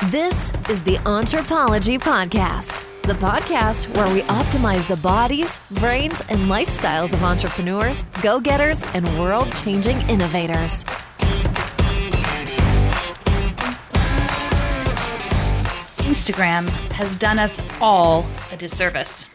This is the Anthropology Podcast, the podcast where we optimize the bodies, brains, and lifestyles of entrepreneurs, go-getters, and world-changing innovators. Instagram has done us all a disservice.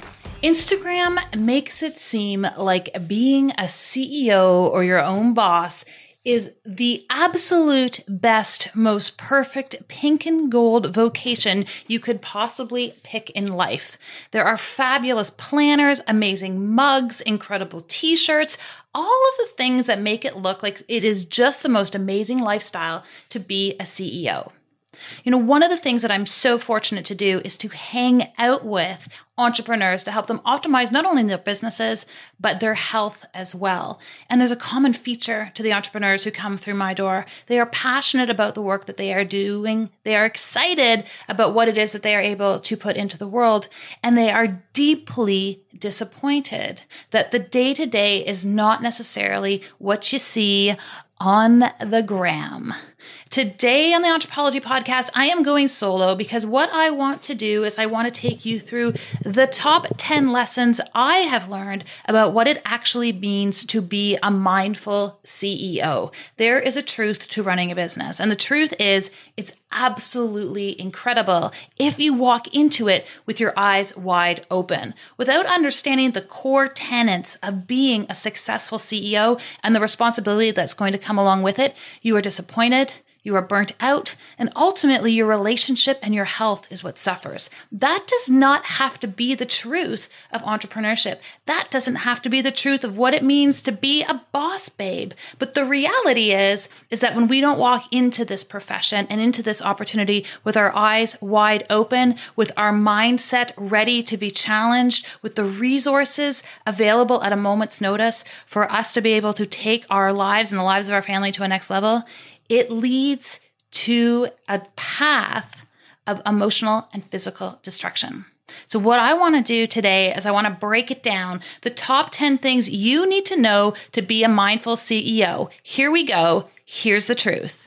Instagram makes it seem like being a CEO or your own boss is the absolute best, most perfect pink and gold vocation you could possibly pick in life. There are fabulous planners, amazing mugs, incredible t-shirts, all of the things that make it look like it is just the most amazing lifestyle to be a CEO. You know, one of the things that I'm so fortunate to do is to hang out with entrepreneurs to help them optimize not only their businesses, but their health as well. And there's a common feature to the entrepreneurs who come through my door. They are passionate about the work that they are doing. They are excited about what it is that they are able to put into the world. And they are deeply disappointed that the day-to-day is not necessarily what you see on the gram. Today on the Anthropology Podcast, I am going solo because what I want to do is I want to take you through the top 10 lessons I have learned about what it actually means to be a mindful CEO. There is a truth to running a business, and the truth is it's absolutely incredible if you walk into it with your eyes wide open. Without understanding the core tenets of being a successful CEO and the responsibility that's going to come along with it, you are disappointed, you are burnt out, and ultimately your relationship and your health is what suffers. That does not have to be the truth of entrepreneurship. That doesn't have to be the truth of what it means to be a boss babe. But the reality is that when we don't walk into this profession and into this opportunity with our eyes wide open, with our mindset ready to be challenged, with the resources available at a moment's notice for us to be able to take our lives and the lives of our family to a next level, it leads to a path of emotional and physical destruction. So what I want to do today is I want to break it down, the top 10 things you need to know to be a mindful CEO. Here we go. Here's the truth.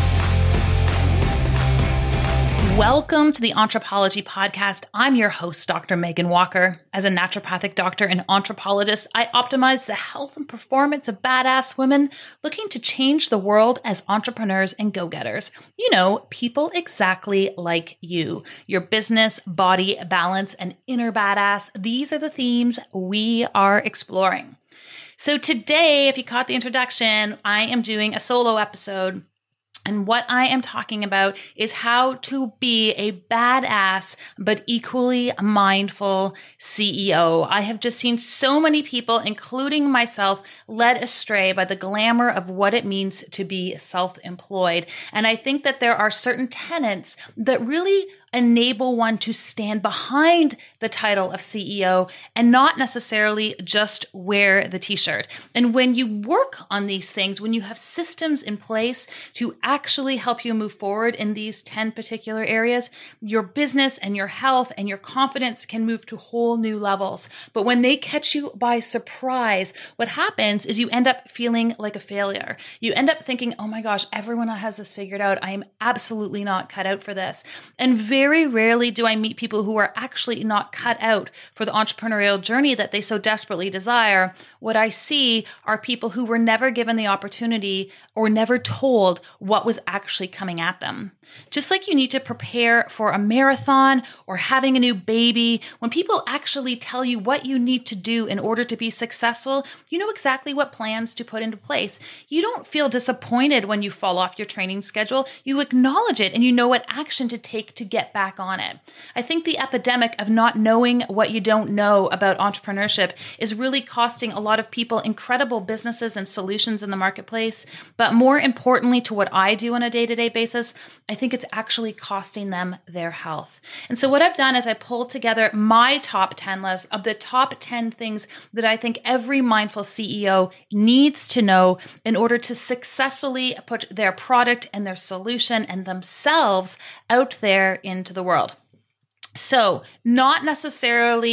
Welcome to the Anthropology Podcast. I'm your host, Dr. Megan Walker. As a naturopathic doctor and anthropologist, I optimize the health and performance of badass women looking to change the world as entrepreneurs and go-getters. You know, people exactly like you. Your business, body, balance, and inner badass. These are the themes we are exploring. So today, if you caught the introduction, I am doing a solo episode. And what I am talking about is how to be a badass, but equally mindful CEO. I have just seen so many people, including myself, led astray by the glamour of what it means to be self-employed. And I think that there are certain tenets that really enable one to stand behind the title of CEO and not necessarily just wear the t-shirt. And when you work on these things, when you have systems in place to actually help you move forward in these 10 particular areas, your business and your health and your confidence can move to whole new levels. But when they catch you by surprise, what happens is you end up feeling like a failure. You end up thinking, oh my gosh, everyone has this figured out. I am absolutely not cut out for this. And very rarely do I meet people who are actually not cut out for the entrepreneurial journey that they so desperately desire. What I see are people who were never given the opportunity or never told what was actually coming at them. Just like you need to prepare for a marathon or having a new baby, when people actually tell you what you need to do in order to be successful, you know exactly what plans to put into place. You don't feel disappointed when you fall off your training schedule. You acknowledge it and you know what action to take to get back on it. I think the epidemic of not knowing what you don't know about entrepreneurship is really costing a lot of people incredible businesses and solutions in the marketplace. But more importantly to what I do on a day-to-day basis, I think it's actually costing them their health. And so what I've done is I pulled together my top 10 list of the top 10 things that I think every mindful CEO needs to know in order to successfully put their product and their solution and themselves out there into the world. So not necessarily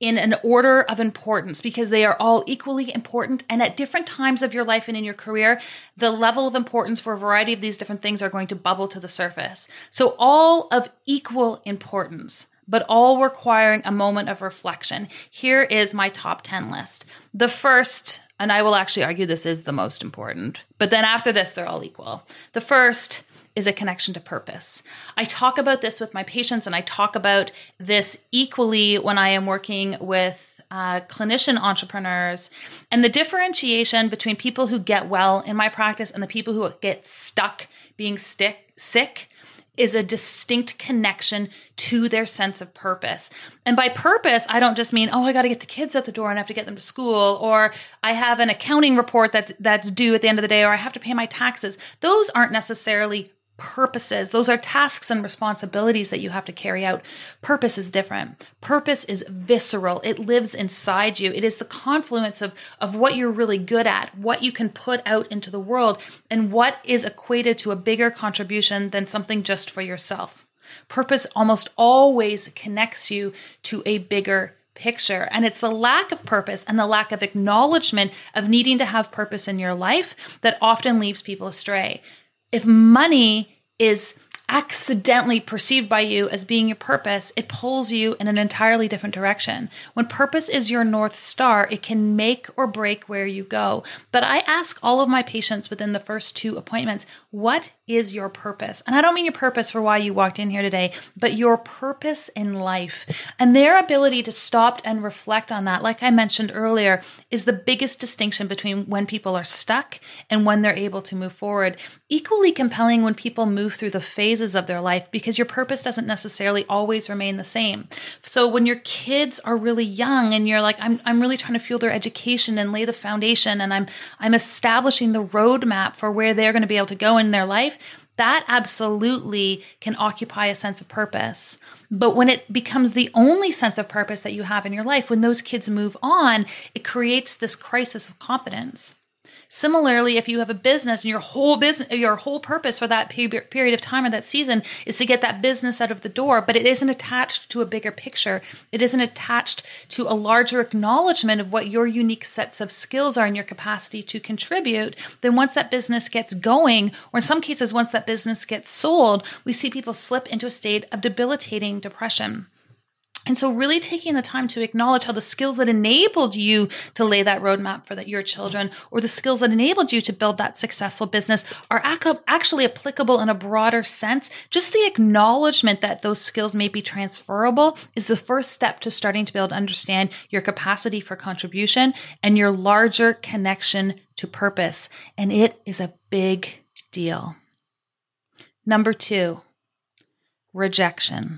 in an order of importance because they are all equally important. And at different times of your life and in your career, the level of importance for a variety of these different things are going to bubble to the surface. So all of equal importance, but all requiring a moment of reflection. Here is my top 10 list. The first, and I will actually argue this is the most important, but then after this, they're all equal. The first is a connection to purpose. I talk about this with my patients, and I talk about this equally when I am working with clinician entrepreneurs. And the differentiation between people who get well in my practice and the people who get stuck being sick is a distinct connection to their sense of purpose. And by purpose, I don't just mean, I got to get the kids out the door and I have to get them to school, or I have an accounting report that's due at the end of the day, or I have to pay my taxes. Those aren't necessarily purposes. Those are tasks and responsibilities that you have to carry out. Purpose is different. Purpose is visceral. It lives inside you. It is the confluence of what you're really good at, what you can put out into the world, and what is equated to a bigger contribution than something just for yourself. Purpose almost always connects you to a bigger picture. And it's the lack of purpose and the lack of acknowledgement of needing to have purpose in your life that often leaves people astray. If money is accidentally perceived by you as being your purpose, it pulls you in an entirely different direction. When purpose is your North Star, it can make or break where you go. But I ask all of my patients within the first 2 appointments, what is your purpose? And I don't mean your purpose for why you walked in here today, but your purpose in life. And their ability to stop and reflect on that, like I mentioned earlier, is the biggest distinction between when people are stuck and when they're able to move forward. Equally compelling when people move through the phases of their life, because your purpose doesn't necessarily always remain the same. So when your kids are really young and you're like, I'm really trying to fuel their education and lay the foundation, and I'm establishing the roadmap for where they're going to be able to go in their life, that absolutely can occupy a sense of purpose. But when it becomes the only sense of purpose that you have in your life, when those kids move on, it creates this crisis of confidence. Similarly, if you have a business and your whole purpose for that period of time or that season is to get that business out of the door, but it isn't attached to a bigger picture, it isn't attached to a larger acknowledgement of what your unique sets of skills are and your capacity to contribute, then once that business gets going, or in some cases, once that business gets sold, we see people slip into a state of debilitating depression. And so really taking the time to acknowledge how the skills that enabled you to lay that roadmap for your children, or the skills that enabled you to build that successful business, are actually applicable in a broader sense. Just the acknowledgement that those skills may be transferable is the first step to starting to be able to understand your capacity for contribution and your larger connection to purpose. And it is a big deal. Number 2, rejection.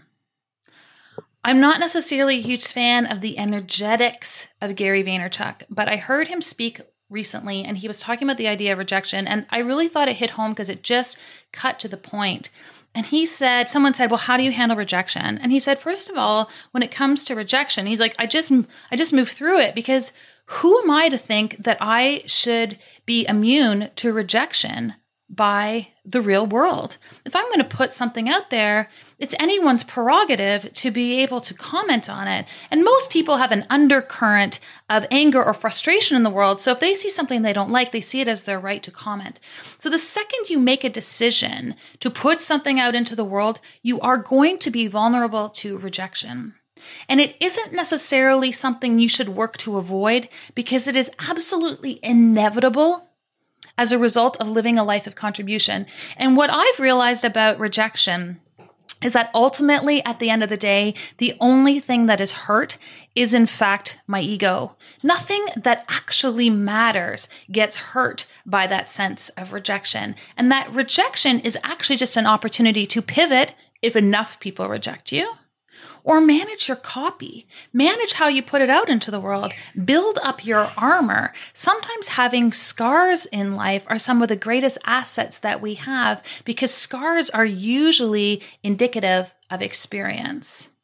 I'm not necessarily a huge fan of the energetics of Gary Vaynerchuk, but I heard him speak recently and he was talking about the idea of rejection, and I really thought it hit home because it just cut to the point. And someone said, well, how do you handle rejection? And he said, first of all, when it comes to rejection, he's like, I just move through it, because who am I to think that I should be immune to rejection by the real world? If I'm going to put something out there, it's anyone's prerogative to be able to comment on it. And most people have an undercurrent of anger or frustration in the world. So if they see something they don't like, they see it as their right to comment. So the second you make a decision to put something out into the world, you are going to be vulnerable to rejection. And it isn't necessarily something you should work to avoid, because it is absolutely inevitable as a result of living a life of contribution. And what I've realized about rejection is that ultimately, at the end of the day, the only thing that is hurt is, in fact, my ego. Nothing that actually matters gets hurt by that sense of rejection. And that rejection is actually just an opportunity to pivot if enough people reject you. Or manage your copy. Manage how you put it out into the world. Build up your armor. Sometimes having scars in life are some of the greatest assets that we have, because scars are usually indicative of experience.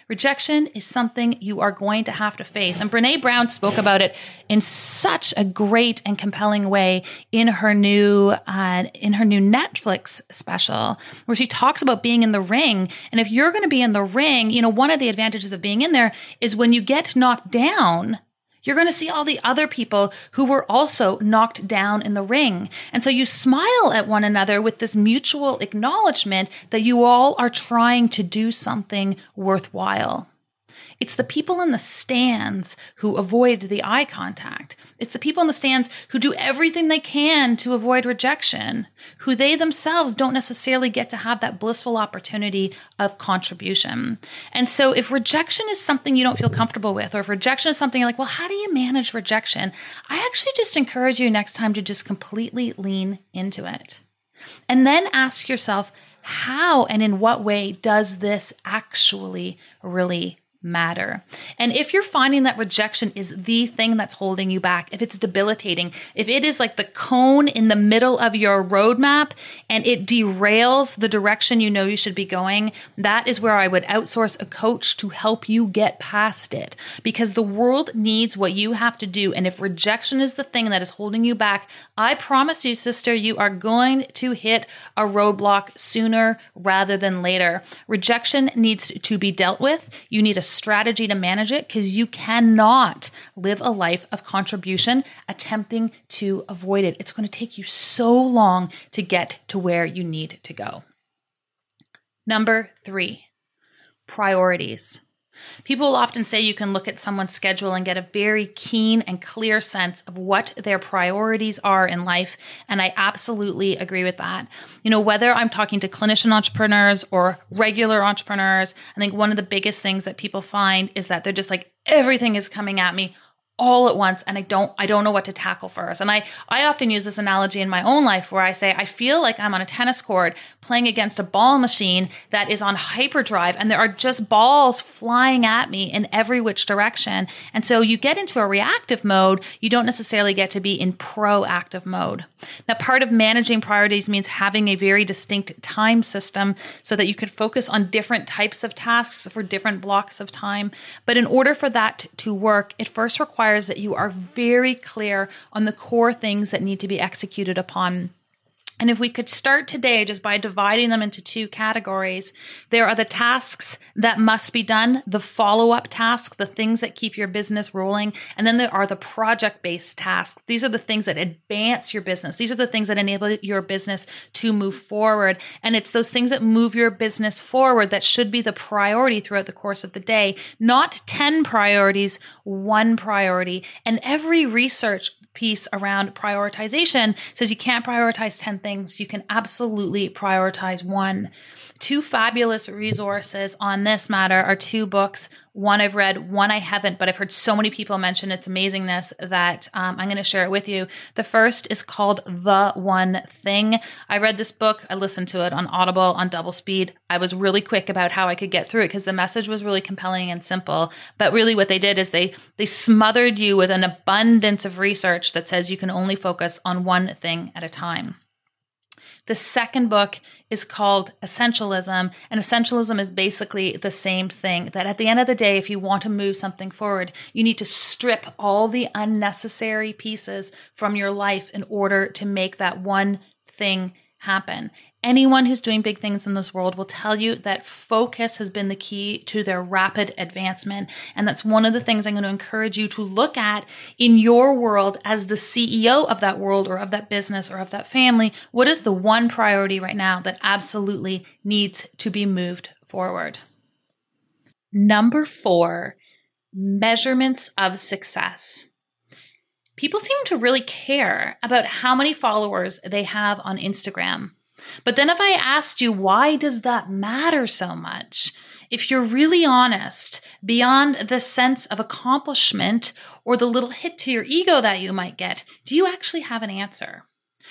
Rejection is something you are going to have to face. And Brene Brown spoke about it in such a great and compelling way in her new Netflix special, where she talks about being in the ring. And if you're going to be in the ring, one of the advantages of being in there is when you get knocked down, you're going to see all the other people who were also knocked down in the ring. And so you smile at one another with this mutual acknowledgement that you all are trying to do something worthwhile. It's the people in the stands who avoid the eye contact. It's the people in the stands who do everything they can to avoid rejection, who they themselves don't necessarily get to have that blissful opportunity of contribution. And so if rejection is something you don't feel comfortable with, or if rejection is something you're like, well, how do you manage rejection? I actually just encourage you next time to just completely lean into it. And then ask yourself, how and in what way does this actually really matter? And if you're finding that rejection is the thing that's holding you back, if it's debilitating, if it is like the cone in the middle of your roadmap and it derails the direction you know you should be going, that is where I would outsource a coach to help you get past it, because the world needs what you have to do. And if rejection is the thing that is holding you back, I promise you, sister, you are going to hit a roadblock sooner rather than later. Rejection needs to be dealt with. You need a strategy to manage it, because you cannot live a life of contribution attempting to avoid it. It's going to take you so long to get to where you need to go. Number 3, priorities. People will often say you can look at someone's schedule and get a very keen and clear sense of what their priorities are in life. And I absolutely agree with that. Whether I'm talking to clinician entrepreneurs or regular entrepreneurs, I think one of the biggest things that people find is that they're just like, everything is coming at me all at once, and I don't know what to tackle first. And I often use this analogy in my own life where I say, I feel like I'm on a tennis court playing against a ball machine that is on hyperdrive, and there are just balls flying at me in every which direction. And so you get into a reactive mode, you don't necessarily get to be in proactive mode. Now, part of managing priorities means having a very distinct time system so that you can focus on different types of tasks for different blocks of time. But in order for that to work, it first requires that you are very clear on the core things that need to be executed upon. And if we could start today just by dividing them into 2 categories, there are the tasks that must be done, the follow-up tasks, the things that keep your business rolling. And then there are the project-based tasks. These are the things that advance your business. These are the things that enable your business to move forward. And it's those things that move your business forward that should be the priority throughout the course of the day, not 10 priorities, 1 priority. And every research piece around prioritization says you can't prioritize 10 things. You can absolutely prioritize 1. 2 fabulous resources on this matter are 2 books. One I've read, one I haven't, but I've heard so many people mention its amazingness that I'm going to share it with you. The first is called The One Thing. I read this book. I listened to it on Audible on double speed. I was really quick about how I could get through it because the message was really compelling and simple. But really what they did is they smothered you with an abundance of research that says you can only focus on one thing at a time. The second book is called Essentialism, and Essentialism is basically the same thing, that at the end of the day, if you want to move something forward, you need to strip all the unnecessary pieces from your life in order to make that one thing happen. Anyone who's doing big things in this world will tell you that focus has been the key to their rapid advancement. And that's one of the things I'm going to encourage you to look at in your world as the CEO of that world or of that business or of that family. What is the one priority right now that absolutely needs to be moved forward? Number 4, measurements of success. People seem to really care about how many followers they have on Instagram. But then if I asked you, why does that matter so much? If you're really honest, beyond the sense of accomplishment or the little hit to your ego that you might get, do you actually have an answer?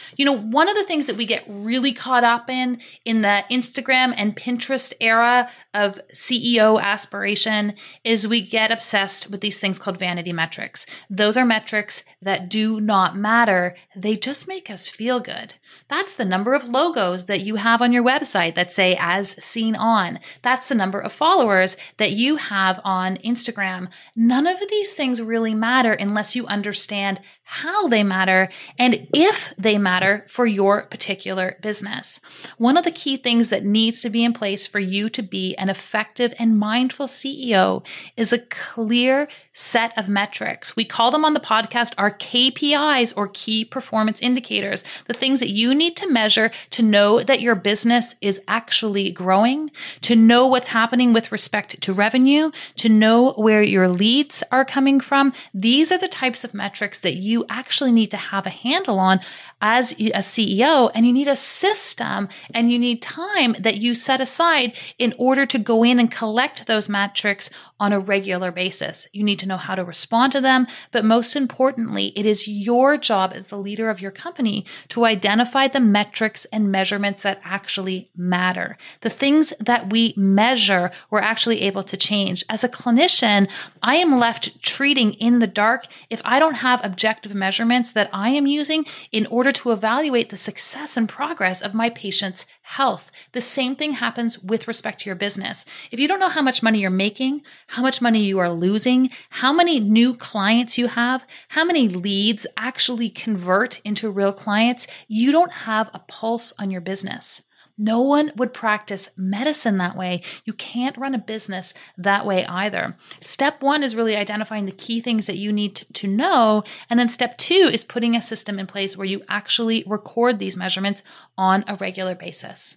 One of the things that we get really caught up in the Instagram and Pinterest era of CEO aspiration is we get obsessed with these things called vanity metrics. Those are metrics that do not matter. They just make us feel good. That's the number of logos that you have on your website that say as seen on. That's the number of followers that you have on Instagram. None of these things really matter unless you understand how they matter and if they matter for your particular business. One of the key things that needs to be in place for you to be an effective and mindful CEO is a clear set of metrics. We call them on the podcast our KPIs, or key performance indicators, the things that you need to measure to know that your business is actually growing, to know what's happening with respect to revenue, to know where your leads are coming from. These are the types of metrics that you actually need to have a handle on as a CEO, and you need a system and you need time that you set aside in order to go in and collect those metrics on a regular basis. You need to know how to respond to them, but most importantly, it is your job as the leader of your company to identify the metrics and measurements that actually matter. The things that we measure, we're actually able to change. As a clinician, I am left treating in the dark if I don't have objective measurements that I am using in order to evaluate the success and progress of my patient's health. The same thing happens with respect to your business. If you don't know how much money you're making, how much money you are losing, how many new clients you have, how many leads actually convert into real clients, you don't have a pulse on your business. No one would practice medicine that way. You can't run a business that way either. Step one is really identifying the key things that you need to know. And then step two is putting a system in place where you actually record these measurements on a regular basis.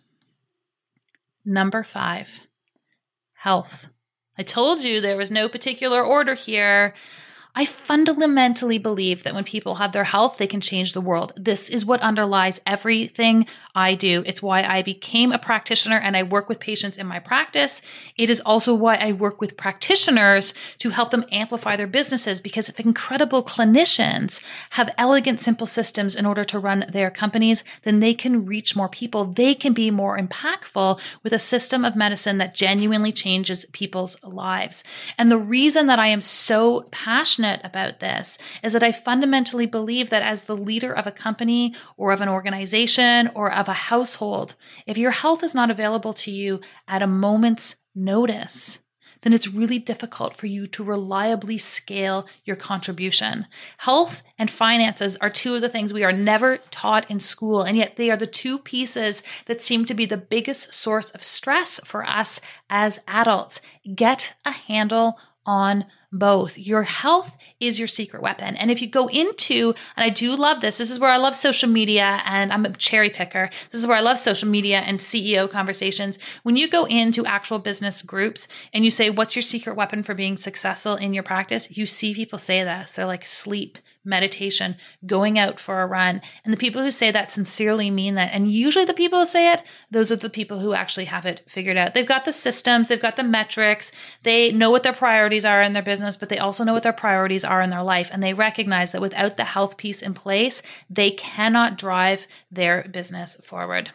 Number 5, health. I told you there was no particular order here. I fundamentally believe that when people have their health, they can change the world. This is what underlies everything I do. It's why I became a practitioner and I work with patients in my practice. It is also why I work with practitioners to help them amplify their businesses, because if incredible clinicians have elegant, simple systems in order to run their companies, then they can reach more people. They can be more impactful with a system of medicine that genuinely changes people's lives. And the reason that I am so passionate about this is that I fundamentally believe that as the leader of a company or of an organization or of a household, if your health is not available to you at a moment's notice, then it's really difficult for you to reliably scale your contribution. Health and finances are two of the things we are never taught in school, and yet they are the two pieces that seem to be the biggest source of stress for us as adults. Get a handle on both. Your health is your secret weapon. And if you go into, and I do love this is where I love social media, and I'm a cherry picker. This is where I love social media and CEO conversations. When you go into actual business groups and you say, what's your secret weapon for being successful in your practice? You see people say this. They're like sleep, meditation, going out for a run. And the people who say that sincerely mean that. And usually the people who say it, those are the people who actually have it figured out. They've got the systems, they've got the metrics, they know what their priorities are in their business, but they also know what their priorities are in their life. And they recognize that without the health piece in place, they cannot drive their business forward.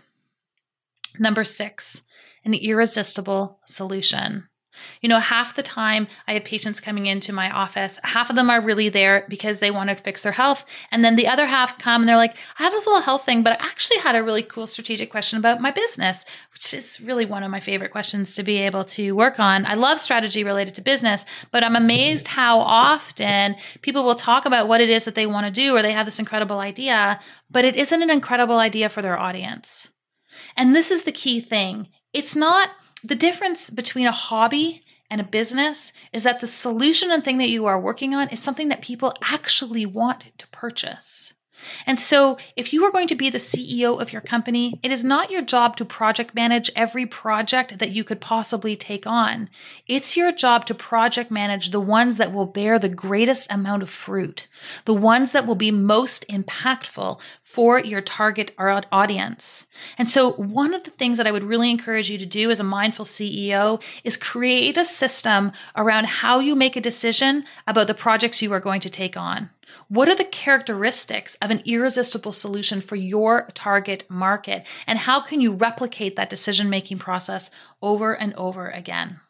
Number 6, an irresistible solution. Half the time I have patients coming into my office, half of them are really there because they want to fix their health. And then the other half come and they're like, I have this little health thing, but I actually had a really cool strategic question about my business, which is really one of my favorite questions to be able to work on. I love strategy related to business, but I'm amazed how often people will talk about what it is that they want to do, or they have this incredible idea, but it isn't an incredible idea for their audience. And this is the key thing. It's not the difference between a hobby and a business is that the solution and thing that you are working on is something that people actually want to purchase. And so if you are going to be the CEO of your company, it is not your job to project manage every project that you could possibly take on. It's your job to project manage the ones that will bear the greatest amount of fruit, the ones that will be most impactful for your target audience. And so one of the things that I would really encourage you to do as a mindful CEO is create a system around how you make a decision about the projects you are going to take on. What are the characteristics of an irresistible solution for your target market? And how can you replicate that decision-making process over and over again?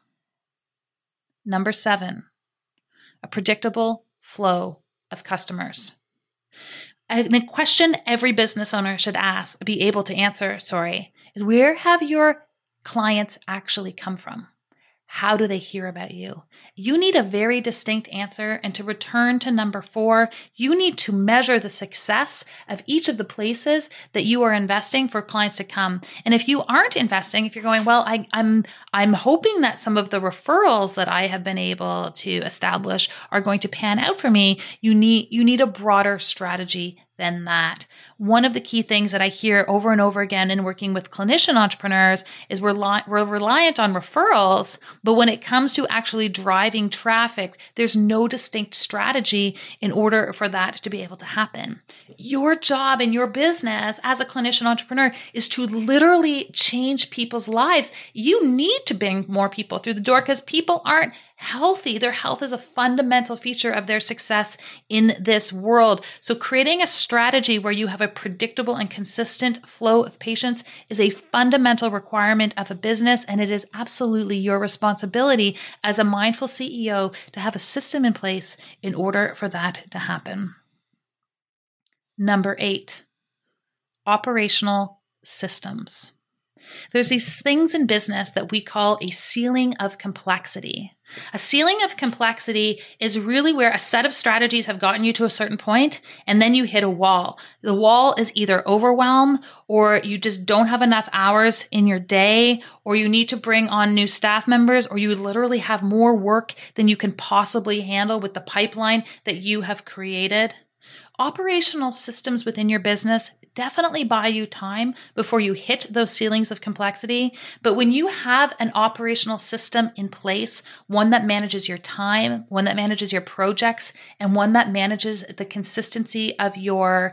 Number 7, a predictable flow of customers. A question every business owner should be able to answer, is where have your clients actually come from? How do they hear about you? You need a very distinct answer. And to return to number 4, you need to measure the success of each of the places that you are investing for clients to come. And if you aren't investing, if you're going, well, I'm hoping that some of the referrals that I have been able to establish are going to pan out for me, you need a broader strategy than that. One of the key things that I hear over and over again in working with clinician entrepreneurs is we're reliant on referrals, but when it comes to actually driving traffic, there's no distinct strategy in order for that to be able to happen. Your job in your business as a clinician entrepreneur is to literally change people's lives. You need to bring more people through the door because people aren't healthy. Their health is a fundamental feature of their success in this world. So creating a strategy where you have a predictable and consistent flow of patients is a fundamental requirement of a business, and it is absolutely your responsibility as a mindful CEO to have a system in place in order for that to happen. Number 8, operational systems. There's these things in business that we call a ceiling of complexity. A ceiling of complexity is really where a set of strategies have gotten you to a certain point, and then you hit a wall. The wall is either overwhelm, or you just don't have enough hours in your day, or you need to bring on new staff members, or you literally have more work than you can possibly handle with the pipeline that you have created. Operational systems within your business definitely buy you time before you hit those ceilings of complexity. But when you have an operational system in place, one that manages your time, one that manages your projects, and one that manages the consistency of your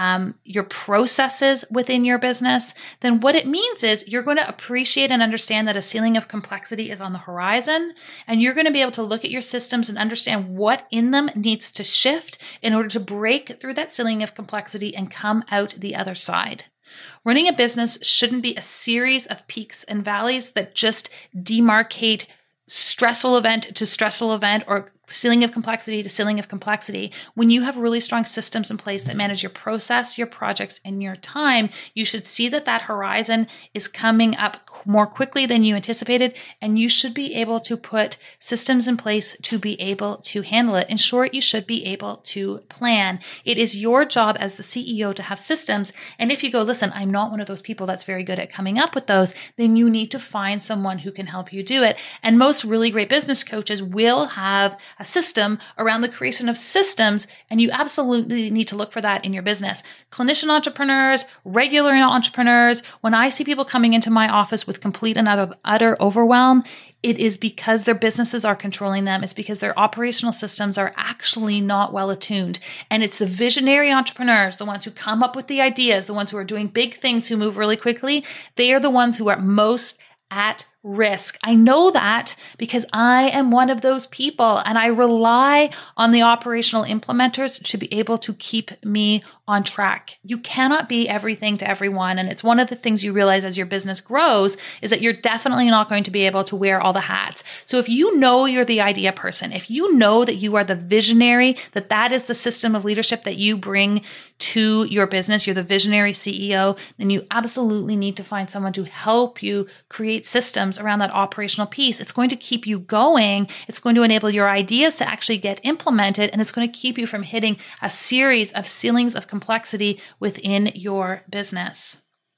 processes within your business, then what it means is you're going to appreciate and understand that a ceiling of complexity is on the horizon, and you're going to be able to look at your systems and understand what in them needs to shift in order to break through that ceiling of complexity and come out the other side. Running a business shouldn't be a series of peaks and valleys that just demarcate stressful event to stressful event or ceiling of complexity to ceiling of complexity. When you have really strong systems in place that manage your process, your projects, and your time, you should see that that horizon is coming up more quickly than you anticipated, and you should be able to put systems in place to be able to handle it. In short, you should be able to plan. It is your job as the CEO to have systems, and if you go, listen, I'm not one of those people that's very good at coming up with those, then you need to find someone who can help you do it. And most really great business coaches will have a system around the creation of systems, and you absolutely need to look for that in your business. Clinician entrepreneurs, regular entrepreneurs, when I see people coming into my office with complete and utter overwhelm, it is because their businesses are controlling them. It's because their operational systems are actually not well attuned. And it's the visionary entrepreneurs, the ones who come up with the ideas, the ones who are doing big things, who move really quickly. They are the ones who are most at risk. I know that because I am one of those people, and I rely on the operational implementers to be able to keep me on track. You cannot be everything to everyone. And it's one of the things you realize as your business grows is that you're definitely not going to be able to wear all the hats. So if you know you're the idea person, if you know that you are the visionary, that is the system of leadership that you bring to your business, you're the visionary CEO, then you absolutely need to find someone to help you create systems around that operational piece. It's going to keep you going. It's going to enable your ideas to actually get implemented, and it's going to keep you from hitting a series of ceilings of complexity within your business.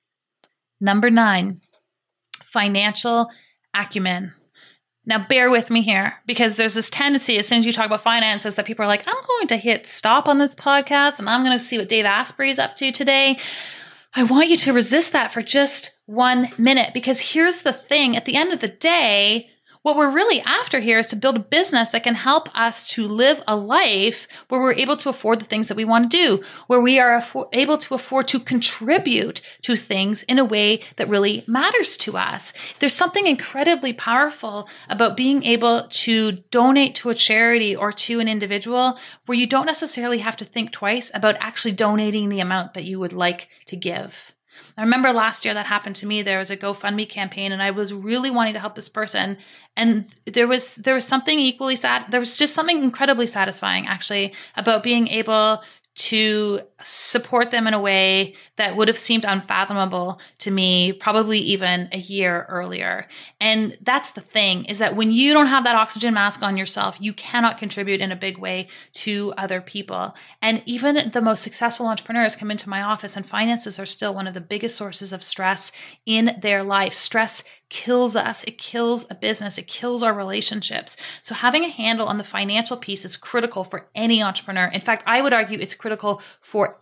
Number 9, financial acumen. Now, bear with me here, because there's this tendency as soon as you talk about finances that people are like, I'm going to hit stop on this podcast and I'm going to see what Dave Asprey's up to today. I want you to resist that for just 1 minute, because here's the thing. At the end of the day, What we're really after here is to build a business that can help us to live a life where we're able to afford the things that we want to do, where we are able to afford to contribute to things in a way that really matters to us. There's something incredibly powerful about being able to donate to a charity or to an individual where you don't necessarily have to think twice about actually donating the amount that you would like to give. I remember last year that happened to me. There was a GoFundMe campaign and I was really wanting to help this person. And there was something equally sad. There was just something incredibly satisfying actually about being able to support them in a way that would have seemed unfathomable to me probably even a year earlier. And that's the thing, is that when you don't have that oxygen mask on yourself, you cannot contribute in a big way to other people. And even the most successful entrepreneurs come into my office and finances are still one of the biggest sources of stress in their life. Stress kills us. It kills a business. It kills our relationships. So having a handle on the financial piece is critical for any entrepreneur. In fact, I would argue it's critical for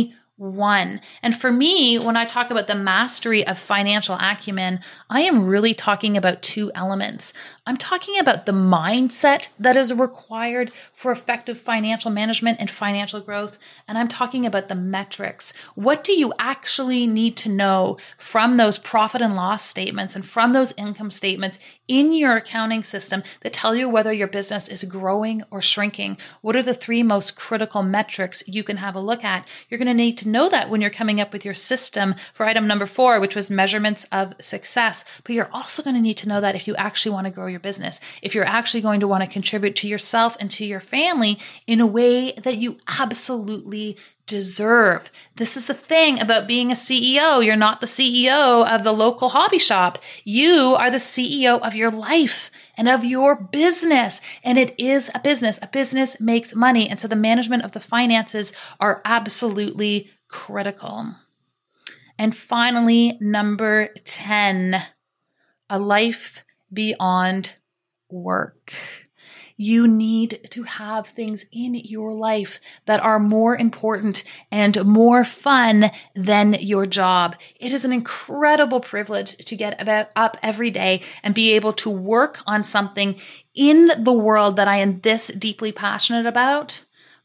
anyone. And for me, when I talk about the mastery of financial acumen, I am really talking about two elements. I'm talking about the mindset that is required for effective financial management and financial growth. And I'm talking about the metrics. What do you actually need to know from those profit and loss statements and from those income statements in your accounting system that tell you whether your business is growing or shrinking? What are the three most critical metrics you can have a look at? You're going to need to know that when you're coming up with your system for item number 4, which was measurements of success. But you're also going to need to know that if you actually want to grow your business, if you're actually going to want to contribute to yourself and to your family in a way that you absolutely deserve. This is the thing about being a CEO. You're not the CEO of the local hobby shop. You are the CEO of your life and of your business. And it is a business. A business makes money. And so the management of the finances are absolutely critical. And finally, number 10, a life beyond work. You need to have things in your life that are more important and more fun than your job. It is an incredible privilege to get up every day and be able to work on something in the world that I am this deeply passionate about.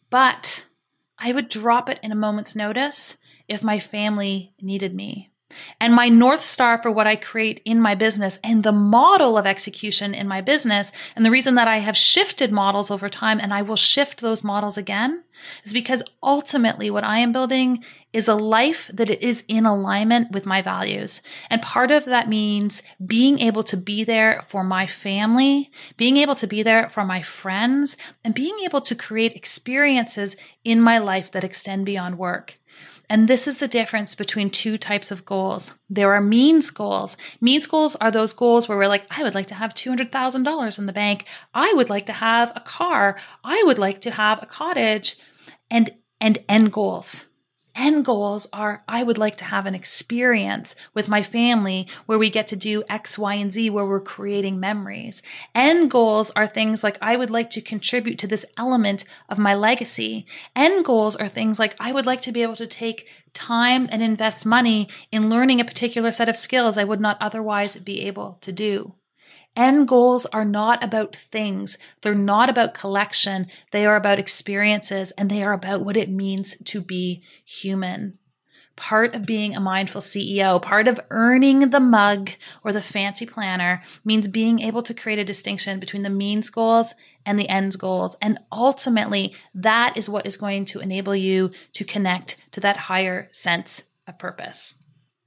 But I would drop it in a moment's notice if my family needed me. And my North Star for what I create in my business and the model of execution in my business, and the reason that I have shifted models over time and I will shift those models again, is because ultimately what I am building is a life that is in alignment with my values. And part of that means being able to be there for my family, being able to be there for my friends, and being able to create experiences in my life that extend beyond work. And this is the difference between two types of goals. There are means goals. Means goals are those goals where we're like, I would like to have $200,000 in the bank. I would like to have a car. I would like to have a cottage. And end goals. End goals are, I would like to have an experience with my family where we get to do X, Y, and Z, where we're creating memories. End goals are things like, I would like to contribute to this element of my legacy. End goals are things like, I would like to be able to take time and invest money in learning a particular set of skills I would not otherwise be able to do. End goals are not about things. They're not about collection. They are about experiences, and they are about what it means to be human. Part of being a mindful CEO, part of earning the mug or the fancy planner means being able to create a distinction between the means goals and the ends goals. And ultimately, that is what is going to enable you to connect to that higher sense of purpose.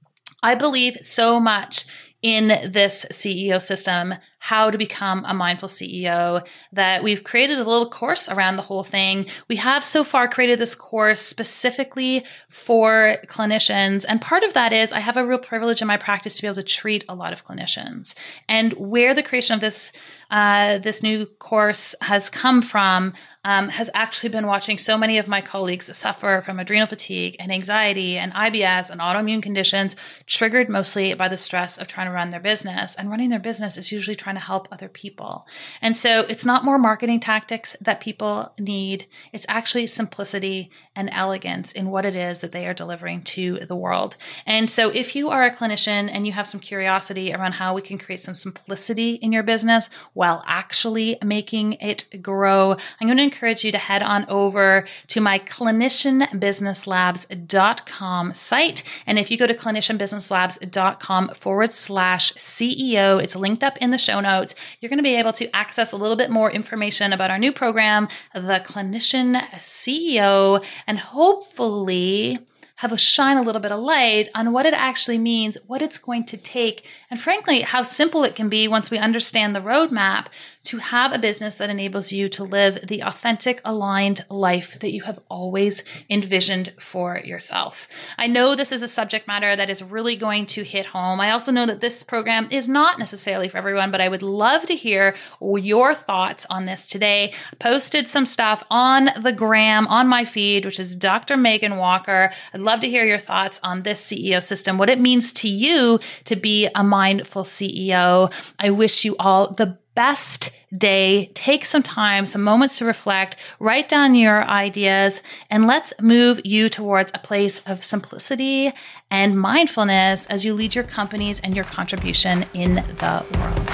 I believe so much in this CEO system, how to become a mindful CEO, that we've created a little course around the whole thing. We have so far created this course specifically for clinicians. And part of that is I have a real privilege in my practice to be able to treat a lot of clinicians. And where the creation of this new course has come from has actually been watching so many of my colleagues suffer from adrenal fatigue and anxiety and IBS and autoimmune conditions, triggered mostly by the stress of trying to run their business. And running their business is usually trying to help other people. And so it's not more marketing tactics that people need. It's actually simplicity and elegance in what it is that they are delivering to the world. And so if you are a clinician and you have some curiosity around how we can create some simplicity in your business while actually making it grow, I'm going to encourage you to head on over to my clinicianbusinesslabs.com site. And if you go to clinicianbusinesslabs.com/CEO, it's linked up in the show notes. You're going to be able to access a little bit more information about our new program, the Clinician CEO, and hopefully shine a little bit of light on what it actually means, what it's going to take, and frankly, how simple it can be once we understand the roadmap to have a business that enables you to live the authentic, aligned life that you have always envisioned for yourself. I know this is a subject matter that is really going to hit home. I also know that this program is not necessarily for everyone, but I would love to hear your thoughts on this today. I posted some stuff on the gram, on my feed, which is Dr. Megan Walker. I'd love to hear your thoughts on this CEO system, what it means to you to be a mindful CEO. I wish you all the best day. Take some time, some moments to reflect, write down your ideas, and let's move you towards a place of simplicity and mindfulness as you lead your companies and your contribution in the world.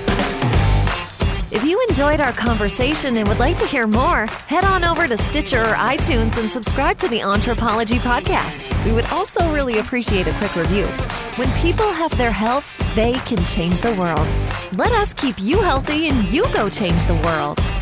If you enjoyed our conversation and would like to hear more, head on over to Stitcher or iTunes and subscribe to the Anthropology Podcast. We would also really appreciate a quick review. When people have their health, they can change the world. Let us keep you healthy and you go change the world.